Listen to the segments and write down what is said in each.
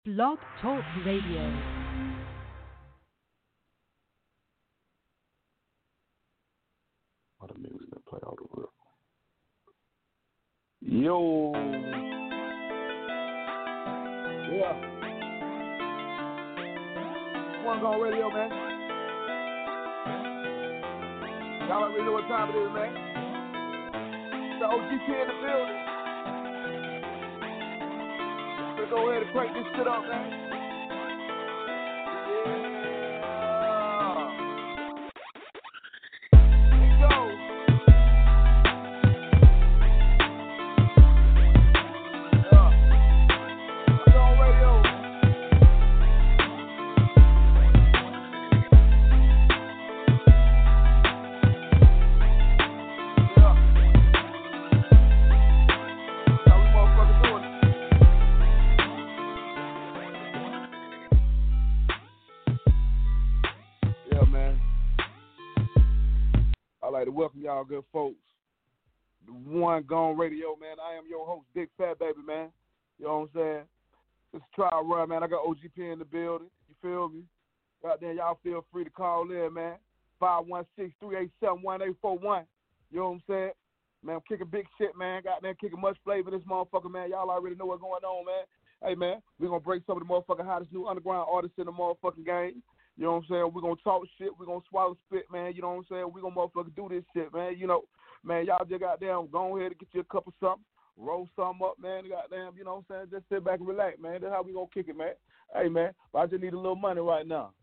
Blog Talk Radio. All the music that play all the real. Yo. Yeah. One Gone Radio, man. Y'all already know what time it is, man. The OGP in the building. Let's go ahead and crank this shit up, man. Welcome y'all good folks. The One Gone Radio, man. I am your host, Big Fat Baby, man. You know what I'm saying? It's a trial run, man. I got OGP in the building. You feel me? Goddamn, y'all feel free to call in, man. 516-387-1841. You know what I'm saying? Man, I'm kicking big shit, man. Goddamn, kicking much flavor this motherfucker, man. Y'all already know what's going on, man. Hey, man, we're going to break some of the motherfucking hottest new underground artists in the motherfucking game. You know what I'm saying? We're going to talk shit. We're going to swallow spit, man. You know what I'm saying? We're going to motherfucking do this shit, man. You know, man, y'all just goddamn go ahead and get you a cup of something. Roll something up, man. Goddamn, you know what I'm saying? Just sit back and relax, man. That's how we going to kick it, man. Hey, man, but I just need a little money right now.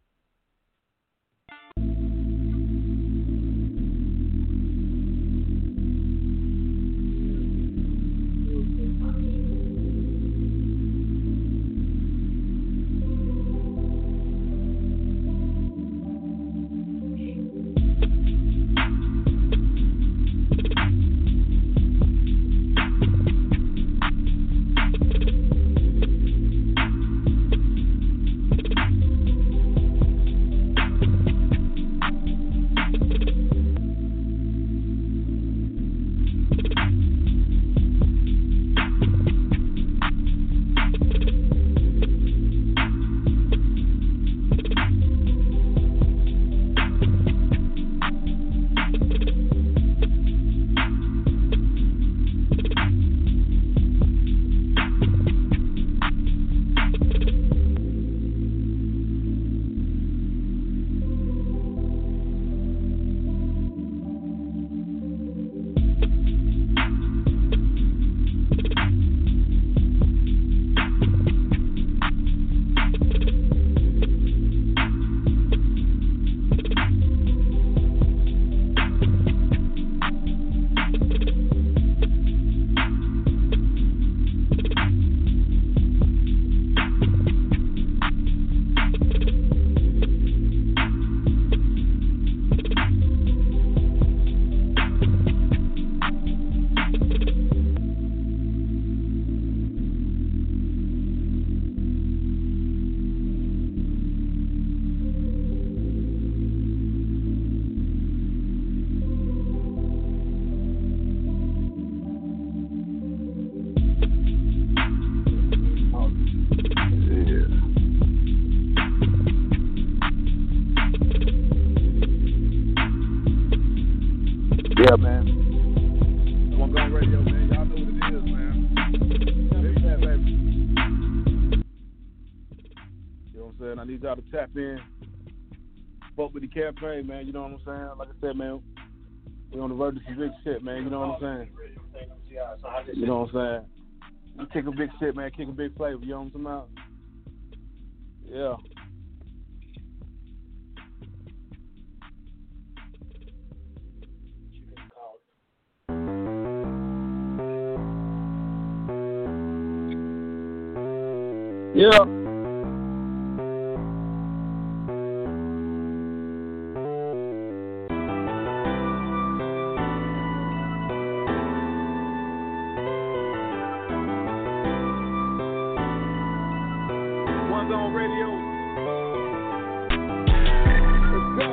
Yeah, man. One Gone Radio, man. Y'all know what it is, man. Big Fat Baby. You know what I'm saying? I need y'all to tap in. Fuck with the campaign, man. You know what I'm saying? Like I said, man, we on the road to some big shit, man. You know what I'm saying? You know what I'm saying? You kicking big shit, man. Kicking big flavor. You know what I'm talking about? Yeah. Yeah. One Gone Radio. Let's go.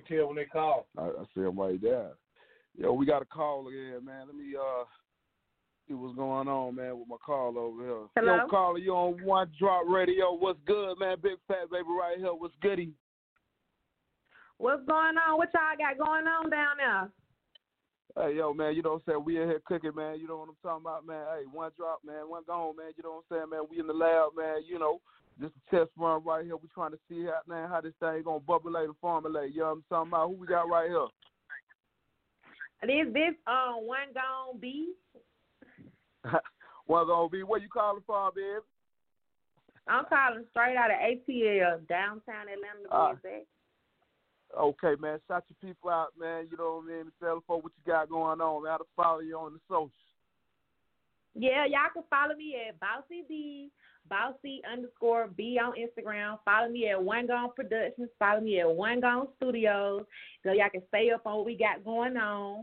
tell when they call. I see him right there. Yo, we got a call again, man. Let me see what's going on, man, with my call over here. Hello? Yo, caller, you on One Drop Radio. What's good, man? Big Fat Baby right here. What's goody? What's going on? What y'all got going on down there? Hey, yo, man, you know what I'm saying? We in here cooking, man. You know what I'm talking about, man? Hey, one drop, man. One gone, man. You know what I'm saying, man? We in the lab, man. You know, just a test run right here. We trying to see how this thing going to bubble and formulate. You know what I'm talking about? Who we got right here? This One Gone B. One gonna be. Where you calling from, baby? I'm calling straight out of ATL, downtown Atlanta. Okay, man. Shout your people out, man. You know what I mean? Tell for what you got going on, man. How to follow you on the socials. Yeah, y'all can follow me at Bossy _B on Instagram. Follow me at One Gone Productions. Follow me at One Gone Studios. So y'all can stay up on what we got going on.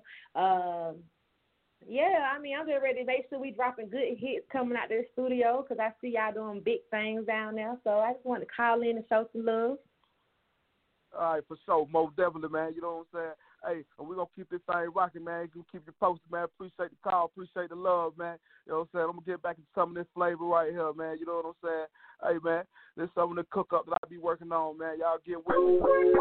Yeah, I mean, I'm just ready to make sure we dropping good hits coming out the studio because I see y'all doing big things down there. So I just want to call in and show some love. All right, for sure. Most definitely, man. You know what I'm saying? Hey, we're going to keep this thing rocking, man. You keep you posted, man. Appreciate the call. Appreciate the love, man. You know what I'm saying? I'm going to get back into some of this flavor right here, man. You know what I'm saying? Hey, man, this is some of the cook-up that I be working on, man. Y'all get with me.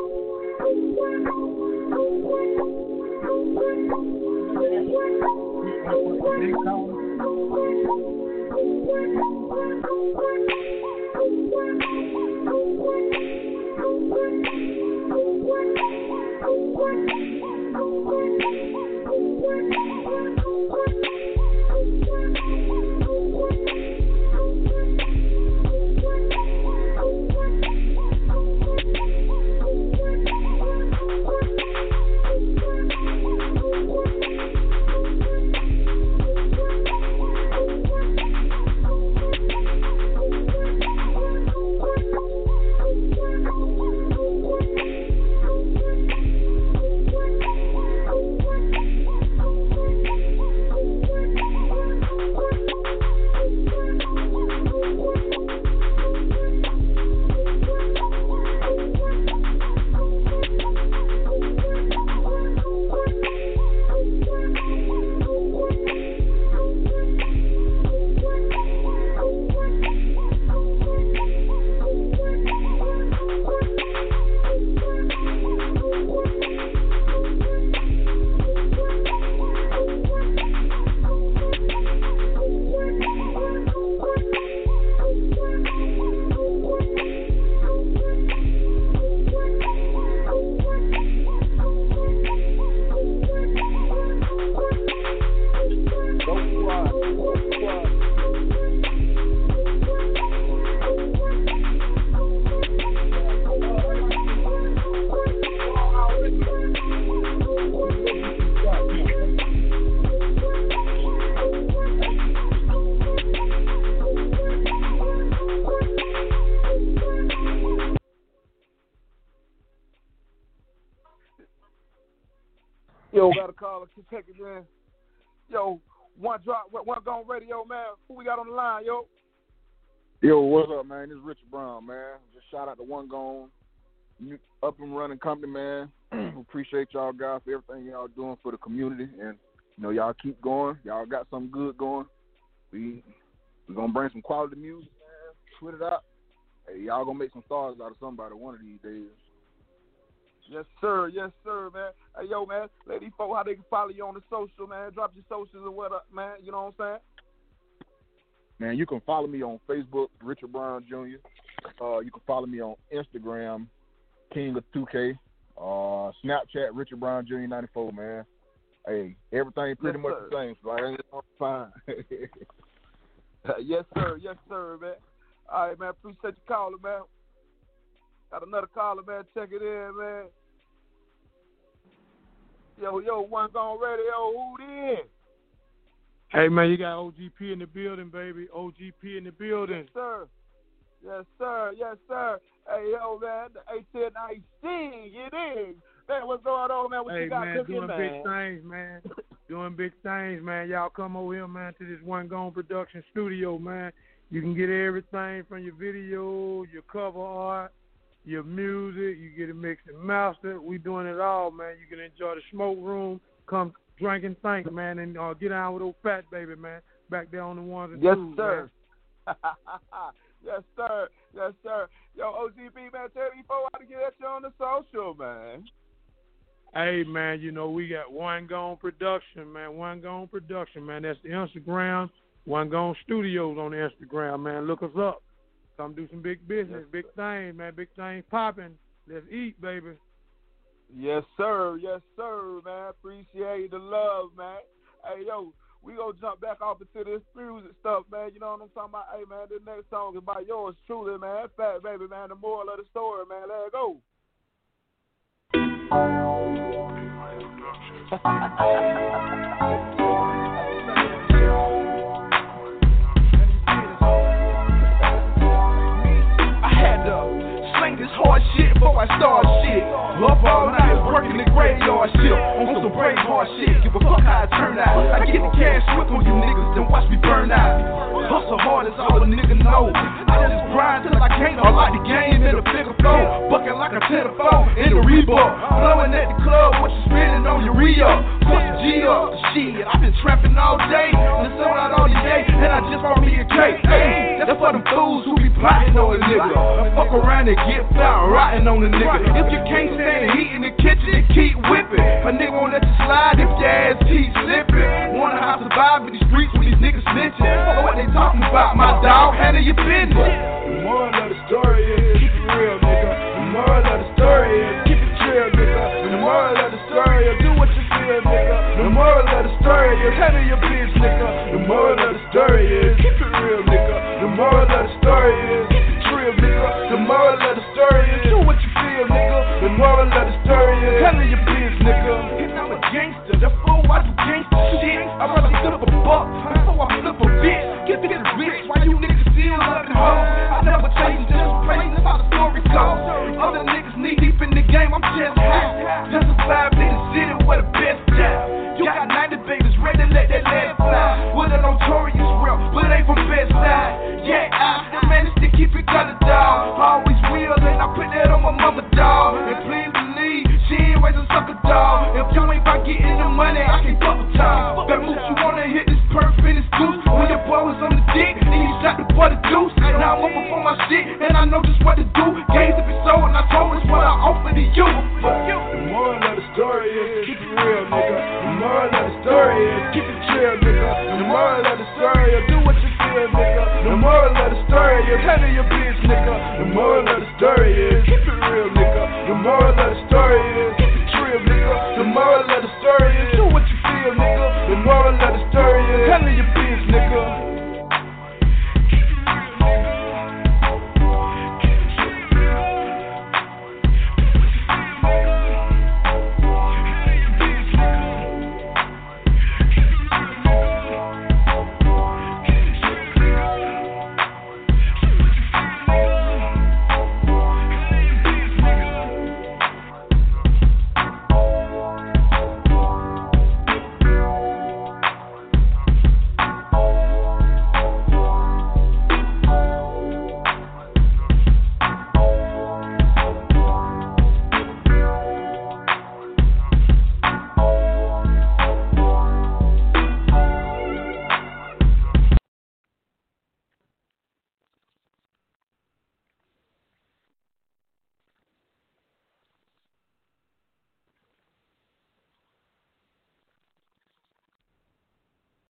Yo, got a call. Let's check it in. Yo, One Gone Radio, man. Who we got on the line, yo? Yo, what's up, man? This is Richard Brown, man. Just shout out to One Gone, up and running company, man. Appreciate y'all guys for everything y'all doing for the community, and you know y'all keep going. Y'all got something good going. We gonna bring some quality music, man. Put it out. Hey, y'all gonna make some stars out of somebody one of these days. Yes, sir. Yes, sir, man. Hey, yo, man, let these folks how they can follow you on the social, man. Drop your socials or what up, man. You know what I'm saying? Man, you can follow me on Facebook, Richard Brown Jr. You can follow me on Instagram, King of 2K. Snapchat, Richard Brown Jr. 94, man. Hey, everything pretty much the same, so I ain't fine. Yes, sir. Yes, sir, man. All right, man. Appreciate you calling, man. Got another caller, man. Check it in, man. Yo, One Gone Radio. Who it is? Hey, man, you got OGP in the building, baby. OGP in the building. Yes, sir. Yes, sir. Yes, sir. Hey, yo, man, the A10IC, it is. Man, what's going on, man? What you got cooking, man? Doing big things, man. Doing big things, man. Y'all come over here, man, to this One Gone Production Studio, man. You can get everything from your video, your cover art, your music, you get it mixed and mastered. We doing it all, man. You can enjoy the smoke room. Come drink and think, man, and get down with old Fat Baby, man. Back there on the ones and twos, sir. Yes, sir. Yes, sir. Yo, OGB, man, tell me how to get at you on the social, man. Hey, man, you know, we got One Gone Production, man. One Gone Production, man. That's the Instagram. One Gone Studios on the Instagram, man. Look us up. Come do some big business, big things, man. Big things popping. Let's eat, baby. Yes, sir. Yes, sir, man. Appreciate the love, man. Hey, yo, we gonna jump back off into this music stuff, man. You know what I'm talking about? Hey, man, this next song is by yours truly, man. Fat Baby, man. The moral of the story, man. Let it go. This hard shit before I start shit. Up all night working the graveyard shift on some brave hard shit. Give a fuck how it turn out. I get the cash quick on you niggas, then watch me burn out. Hustle hard is all a nigga know. I just grind till I can't. I like the game in a bigger flow. Bucking like a telephone in the Reebok. Blowing at the club, what you spending on your re-up? Put the G up, shit. I've been trapping all day. And sold out all day, and I just bought me a cake. Hey, that's for them fools who be plotting on a nigga. Fuck around and get found rotting on a nigga. If you can't stand the heat in the kitchen, keep whipping. A nigga won't let you slide if your ass keep slipping. Wonder how to survive in these streets with these niggas snitching. Fuck what they talking about, my dog, handle your business. The moral of the story is, keep it real, nigga. The moral of the story is, keep it chill, nigga. The moral of the story is, do what you feel, nigga. The moral of the story is, handle your business, nigga. The moral of the story is, keep it real, nigga. The moral of the story is, keep it real, nigga. The moral of the story is, do what you feel, nigga. The moral of the story is, handle your business, nigga. And I'm a gangster, therefore I do gangster shit. I'd rather flip a buck before I flip a bitch. Get rich, why you niggas still loving hoes? I never changed, just praise, that's how the story goes. Other niggas knee deep in the game, I'm just high. Just a 5 in the city where the best job. You got 90 babies ready to let that last fly. With a notorious rep, but it ain't from best side. Yeah, I managed to keep it color, dog. Always real, and I put that on my mother, dog. And please believe, she ain't raising sucker, dog. If you ain't about getting the money, I can't fuck with y'all. That moves you wanna hit this perf in this goose. When your boy was on the dick, and he shot the boy the deuce. Now I'm up before my shit, and I know just what to do. Games to be sold, and I told us what I offer to you. The moral of the story is, keep it real, nigga. The moral of the story is, keep it chill, nigga. The moral of the story is, do what you feel, nigga. The moral of the story is, handle your bitch, nigga. The moral of